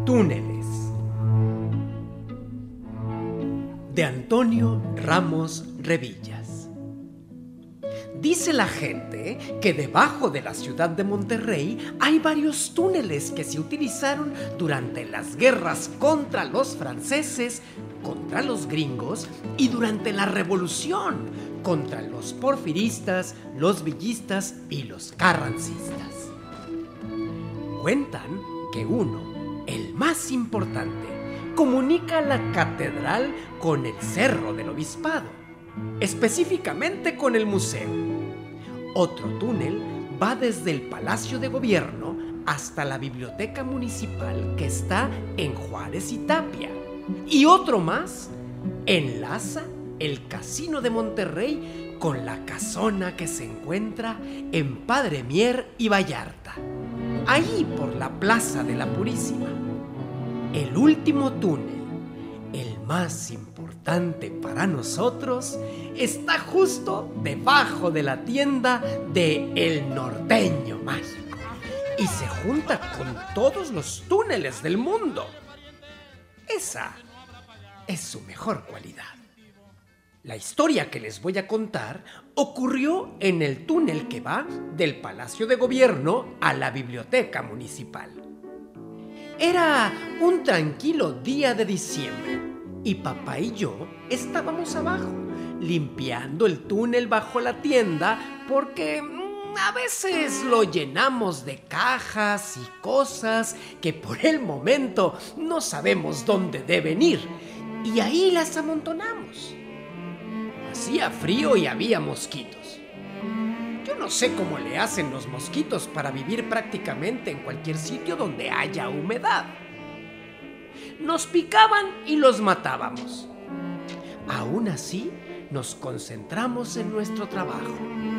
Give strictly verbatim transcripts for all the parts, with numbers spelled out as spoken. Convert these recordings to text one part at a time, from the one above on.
Túneles, de Antonio Ramos Revillas. Dice la gente que debajo de la ciudad de Monterrey hay varios túneles que se utilizaron durante las guerras contra los franceses, contra los gringos y durante la revolución contra los porfiristas, los villistas y los carrancistas. Cuentan que uno, el más importante, comunica la catedral con el Cerro del Obispado, específicamente con el museo. Otro túnel va desde el Palacio de Gobierno hasta la Biblioteca Municipal que está en Juárez y Tapia. Y otro más enlaza el Casino de Monterrey con la casona que se encuentra en Padre Mier y Vallarta, ahí por la Plaza de la Purísima. El último túnel, el más importante para nosotros, está justo debajo de la tienda de El Norteño Mágico y se junta con todos los túneles del mundo. Esa es su mejor cualidad. La historia que les voy a contar ocurrió en el túnel que va del Palacio de Gobierno a la Biblioteca Municipal. Era un tranquilo día de diciembre y papá y yo estábamos abajo, limpiando el túnel bajo la tienda porque mmm, a veces lo llenamos de cajas y cosas que por el momento no sabemos dónde deben ir y ahí las amontonamos. Hacía frío y había mosquitos. Yo no sé cómo le hacen los mosquitos para vivir prácticamente en cualquier sitio donde haya humedad. Nos picaban y los matábamos. Aún así, nos concentramos en nuestro trabajo.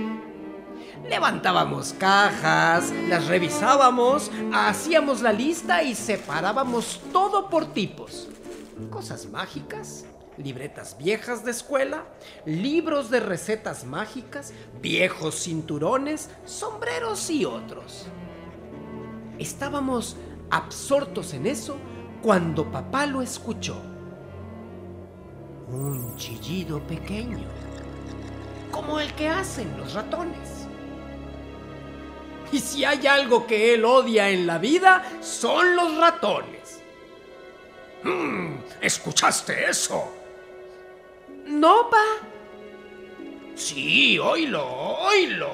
Levantábamos cajas, las revisábamos, hacíamos la lista y separábamos todo por tipos. Cosas mágicas, libretas viejas de escuela, libros de recetas mágicas, viejos cinturones, sombreros y otros. Estábamos absortos en eso cuando papá lo escuchó. Un chillido pequeño, como el que hacen los ratones. Y si hay algo que él odia en la vida, son los ratones. Mm, ¿escuchaste eso? No, pa. Sí, oílo, oílo.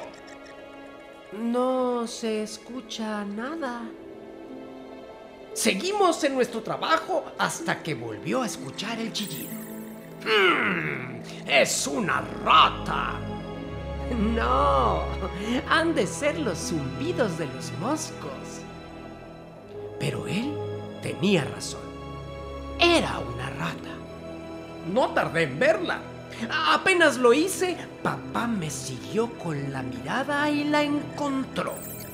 No se escucha nada. Seguimos en nuestro trabajo hasta que volvió a escuchar el chillido. Mm, es una rata. No, han de ser los zumbidos de los moscos. Pero él tenía razón. Era una rata. No tardé en verla. Apenas lo hice, papá me siguió con la mirada y la encontró.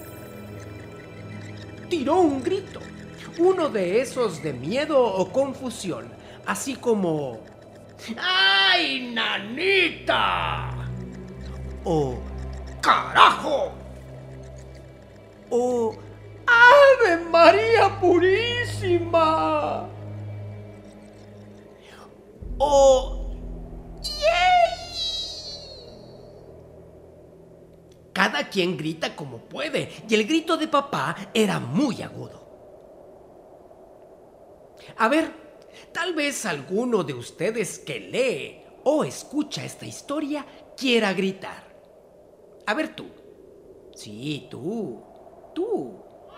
Tiró un grito, uno de esos de miedo o confusión, así como ¡ay, nanita! O ¡carajo! O ¡Ave María Purísima! O ¡yay! Cada quien grita como puede, y el grito de papá era muy agudo. A ver, tal vez alguno de ustedes que lee o escucha esta historia quiera gritar. A ver tú. Sí, tú. Tú.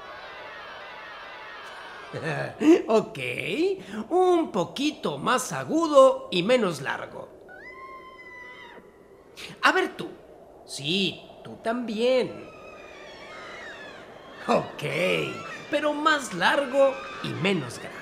Ok, un poquito más agudo y menos largo. A ver tú. Sí, tú también. Ok, pero más largo y menos grave.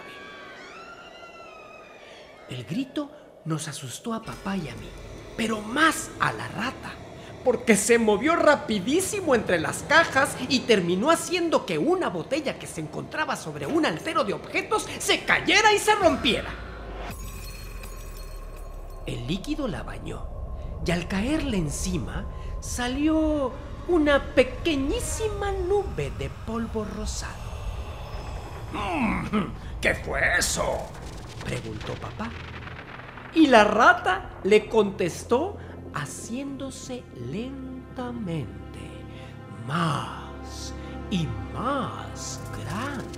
El grito nos asustó a papá y a mí, pero más a la rata, porque se movió rapidísimo entre las cajas y terminó haciendo que una botella que se encontraba sobre un altero de objetos se cayera y se rompiera. El líquido la bañó y al caerle encima salió una pequeñísima nube de polvo rosado. ¿Qué fue eso?, preguntó papá. Y la rata le contestó haciéndose lentamente más y más grande.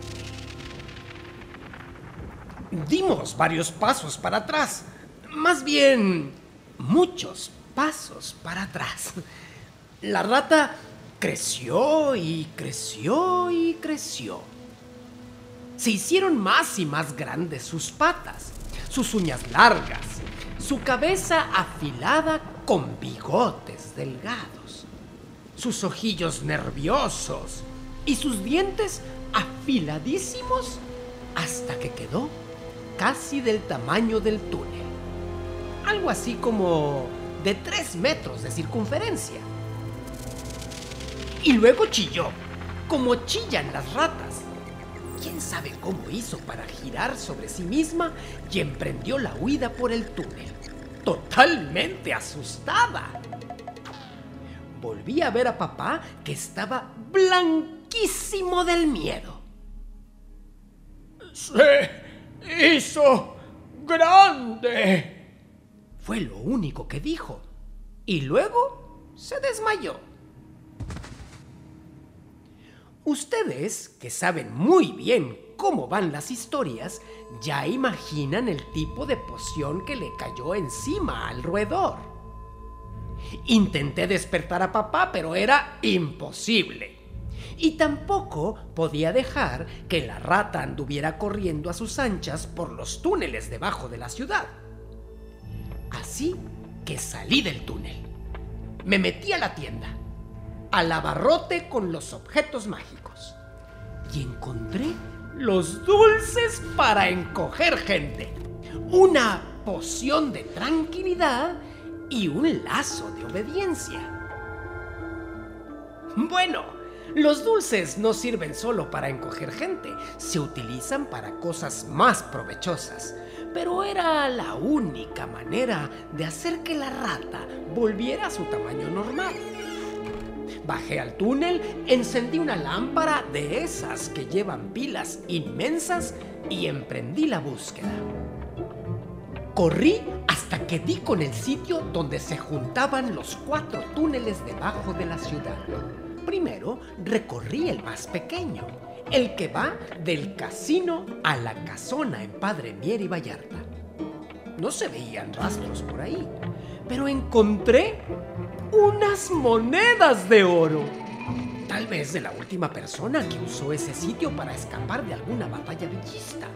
Dimos varios pasos para atrás, más bien muchos pasos para atrás. La rata creció y creció y creció. Se hicieron más y más grandes sus patas, sus uñas largas, su cabeza afilada con bigotes delgados, sus ojillos nerviosos y sus dientes afiladísimos hasta que quedó casi del tamaño del túnel, algo así como de tres metros de circunferencia. Y luego chilló, como chillan las ratas. ¿Quién sabe cómo hizo para girar sobre sí misma y emprendió la huida por el túnel, totalmente asustada? Volví a ver a papá, que estaba blanquísimo del miedo. ¡Se hizo grande!, fue lo único que dijo, y luego se desmayó. Ustedes, que saben muy bien cómo van las historias, ya imaginan el tipo de poción que le cayó encima al roedor. Intenté despertar a papá, pero era imposible. Y tampoco podía dejar que la rata anduviera corriendo a sus anchas por los túneles debajo de la ciudad. Así que salí del túnel. Me metí a la tienda, al abarrote con los objetos mágicos, y encontré los dulces para encoger gente, una poción de tranquilidad y un lazo de obediencia. Bueno, los dulces no sirven solo para encoger gente, se utilizan para cosas más provechosas, pero era la única manera de hacer que la rata volviera a su tamaño normal. Bajé al túnel, encendí una lámpara de esas que llevan pilas inmensas y emprendí la búsqueda. Corrí hasta que di con el sitio donde se juntaban los cuatro túneles debajo de la ciudad. Primero recorrí el más pequeño, el que va del casino a la casona en Padre Mier y Vallarta. No se veían rastros por ahí, pero encontré unas monedas de oro. Tal vez de la última persona que usó ese sitio para escapar de alguna batalla villista.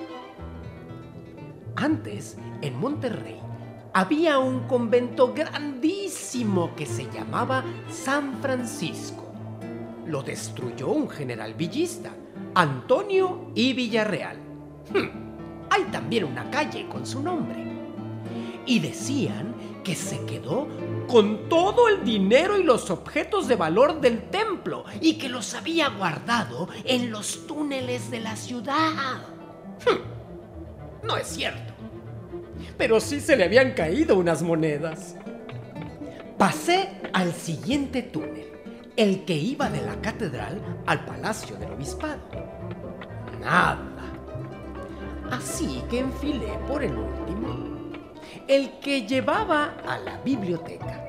Antes, en Monterrey, había un convento grandísimo que se llamaba San Francisco. Lo destruyó un general villista, Antonio I. Villarreal. Hmm. Hay también una calle con su nombre. Y decían que se quedó con todo el dinero y los objetos de valor del templo y que los había guardado en los túneles de la ciudad. Hmm. No es cierto. Pero sí se le habían caído unas monedas. Pasé al siguiente túnel, el que iba de la catedral al Palacio del Obispado. Nada. Así que enfilé por el último, el que llevaba a la biblioteca.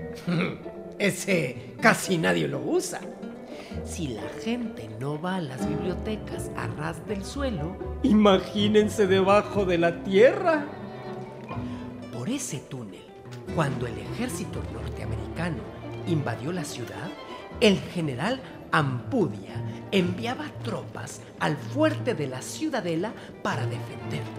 Ese casi nadie lo usa. Si la gente no va a las bibliotecas a ras del suelo, imagínense debajo de la tierra. Por ese túnel, cuando el ejército norteamericano invadió la ciudad, el general Ampudia enviaba tropas al fuerte de la Ciudadela para defenderlo.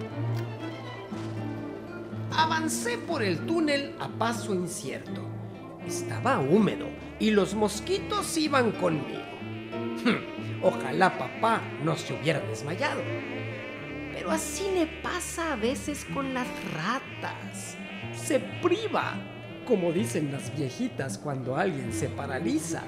Avancé por el túnel a paso incierto. Estaba húmedo y los mosquitos iban conmigo. Ojalá papá no se hubiera desmayado. Pero así le pasa a veces con las ratas. Se priva, como dicen las viejitas cuando alguien se paraliza.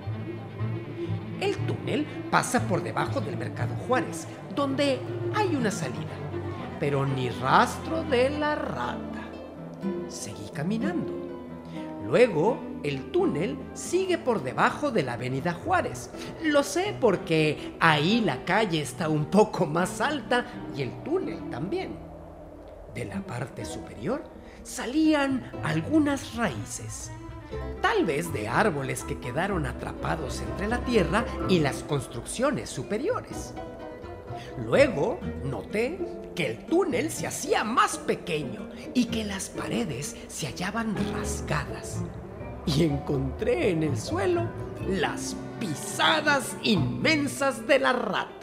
El túnel pasa por debajo del Mercado Juárez, donde hay una salida, pero ni rastro de la rata. Seguí caminando. Luego El túnel sigue por debajo de la Avenida Juárez. Lo sé porque ahí la calle está un poco más alta y el túnel también. De la parte superior salían algunas raíces, tal vez de árboles que quedaron atrapados entre la tierra y las construcciones superiores. Luego noté que el túnel se hacía más pequeño y que las paredes se hallaban rasgadas. Y encontré en el suelo las pisadas inmensas de la rata.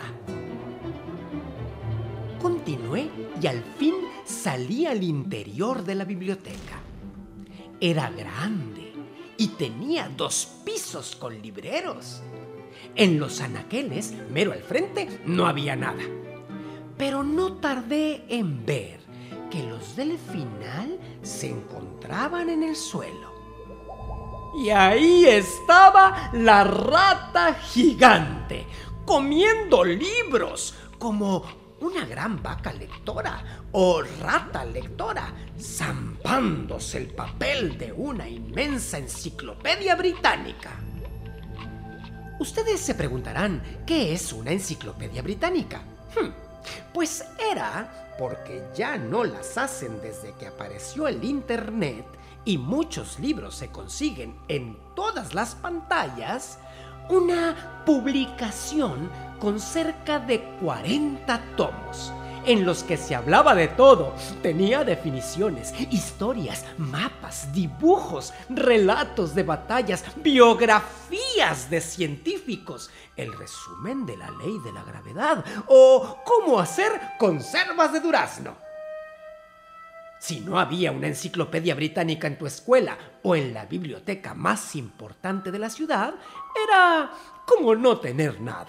Continué y al fin salí al interior de la biblioteca. Era grande y tenía dos pisos con libreros. En los anaqueles, mero al frente, no había nada. Pero no tardé en ver que los del final se encontraban en el suelo. Y ahí estaba la rata gigante, comiendo libros, como una gran vaca lectora o rata lectora, zampándose el papel de una inmensa enciclopedia británica. Ustedes se preguntarán, ¿qué es una enciclopedia británica? Hmm, pues era porque ya no las hacen desde que apareció el internet y muchos libros se consiguen en todas las pantallas, una publicación con cerca de cuarenta tomos, en los que se hablaba de todo. Tenía definiciones, historias, mapas, dibujos, relatos de batallas, biografías de científicos, el resumen de la ley de la gravedad o cómo hacer conservas de durazno. Si no había una enciclopedia británica en tu escuela o en la biblioteca más importante de la ciudad, era como no tener nada.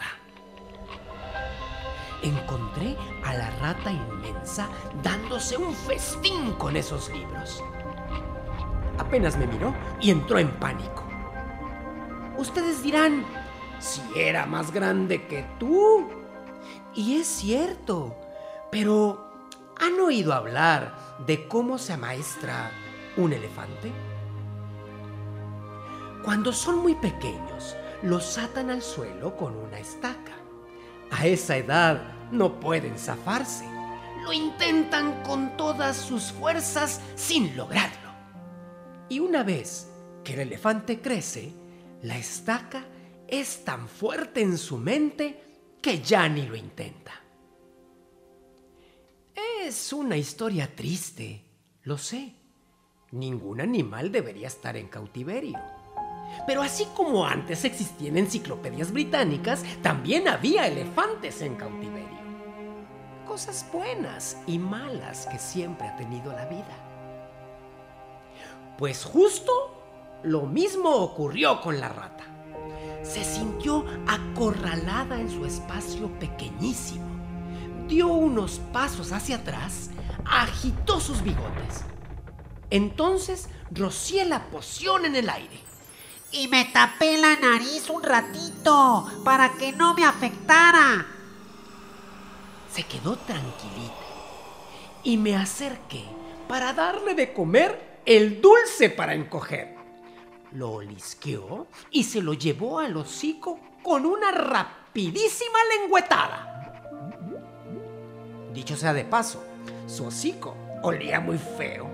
Encontré a la rata inmensa dándose un festín con esos libros. Apenas me miró y entró en pánico. Ustedes dirán, si era más grande que tú. Y es cierto, pero ¿han oído hablar de cómo se amaestra un elefante? Cuando son muy pequeños, los atan al suelo con una estaca. A esa edad no pueden zafarse. Lo intentan con todas sus fuerzas sin lograrlo. Y una vez que el elefante crece, la estaca es tan fuerte en su mente que ya ni lo intenta. Es una historia triste, lo sé. Ningún animal debería estar en cautiverio. Pero así como antes existían enciclopedias británicas, también había elefantes en cautiverio. Cosas buenas y malas que siempre ha tenido la vida. Pues justo lo mismo ocurrió con la rata. Se sintió acorralada en su espacio pequeñísimo. Dio unos pasos hacia atrás, agitó sus bigotes. Entonces rocié la poción en el aire. Y me tapé la nariz un ratito para que no me afectara. Se quedó tranquilita y me acerqué para darle de comer el dulce para encoger. Lo olisqueó y se lo llevó al hocico con una rapidísima lengüetada. Dicho sea de paso, su hocico olía muy feo.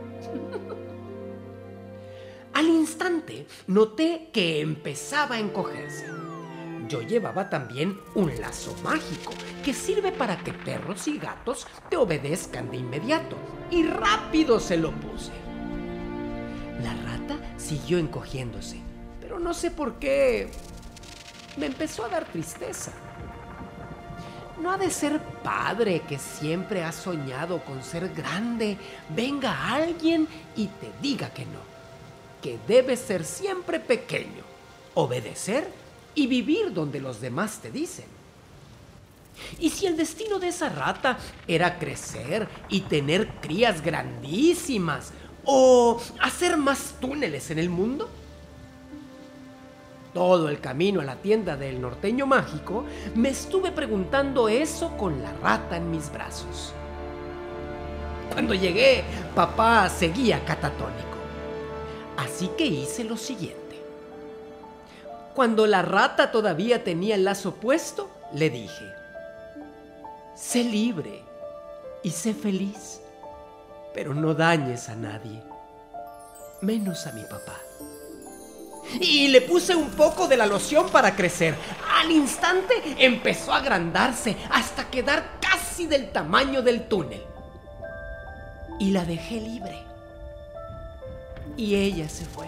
Al instante noté que empezaba a encogerse. Yo llevaba también un lazo mágico que sirve para que perros y gatos te obedezcan de inmediato, y rápido se lo puse. La rata siguió encogiéndose, pero no sé por qué me empezó a dar tristeza. ¿No ha de ser padre que siempre has soñado con ser grande, venga alguien y te diga que no? Que debes ser siempre pequeño, obedecer y vivir donde los demás te dicen. ¿Y si el destino de esa rata era crecer y tener crías grandísimas o hacer más túneles en el mundo? Todo el camino a la tienda del norteño mágico me estuve preguntando eso con la rata en mis brazos. Cuando llegué, papá seguía catatónico. Así que hice lo siguiente. Cuando la rata todavía tenía el lazo puesto, le dije: sé libre y sé feliz, pero no dañes a nadie, menos a mi papá. Y le puse un poco de la loción para crecer. Al instante empezó a agrandarse hasta quedar casi del tamaño del túnel. Y la dejé libre. Y ella se fue.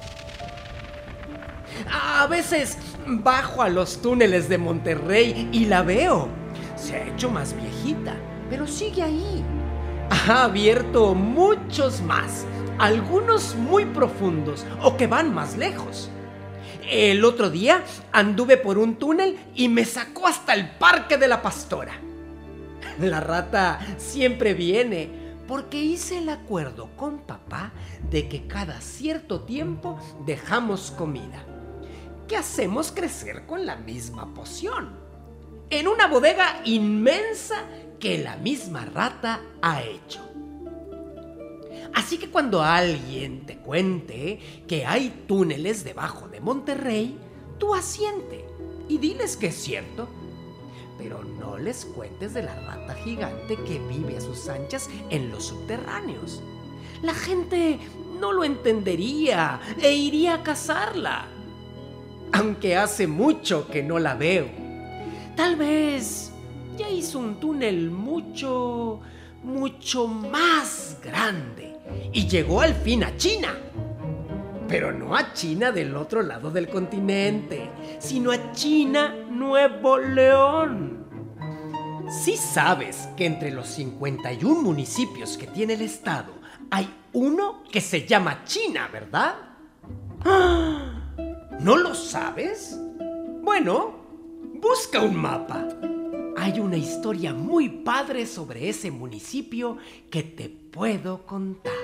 A veces bajo a los túneles de Monterrey y la veo. Se ha hecho más viejita, pero sigue ahí. Ha abierto muchos más, algunos muy profundos o que van más lejos. El otro día anduve por un túnel y me sacó hasta el Parque de la Pastora. La rata siempre viene porque hice el acuerdo con papá de que cada cierto tiempo dejamos comida, que hacemos crecer con la misma poción, en una bodega inmensa que la misma rata ha hecho. Así que cuando alguien te cuente que hay túneles debajo de Monterrey, tú asiente y diles que es cierto. Pero no les cuentes de la rata gigante que vive a sus anchas en los subterráneos. La gente no lo entendería e iría a cazarla. Aunque hace mucho que no la veo. Tal vez ya hizo un túnel mucho, mucho más grande y llegó al fin a China. Pero no a China del otro lado del continente, sino a China, Nuevo León. Sí sabes que entre los cincuenta y un municipios que tiene el estado hay uno que se llama China, ¿verdad? ¿No lo sabes? Bueno, busca un mapa. Hay una historia muy padre sobre ese municipio que te puedo contar.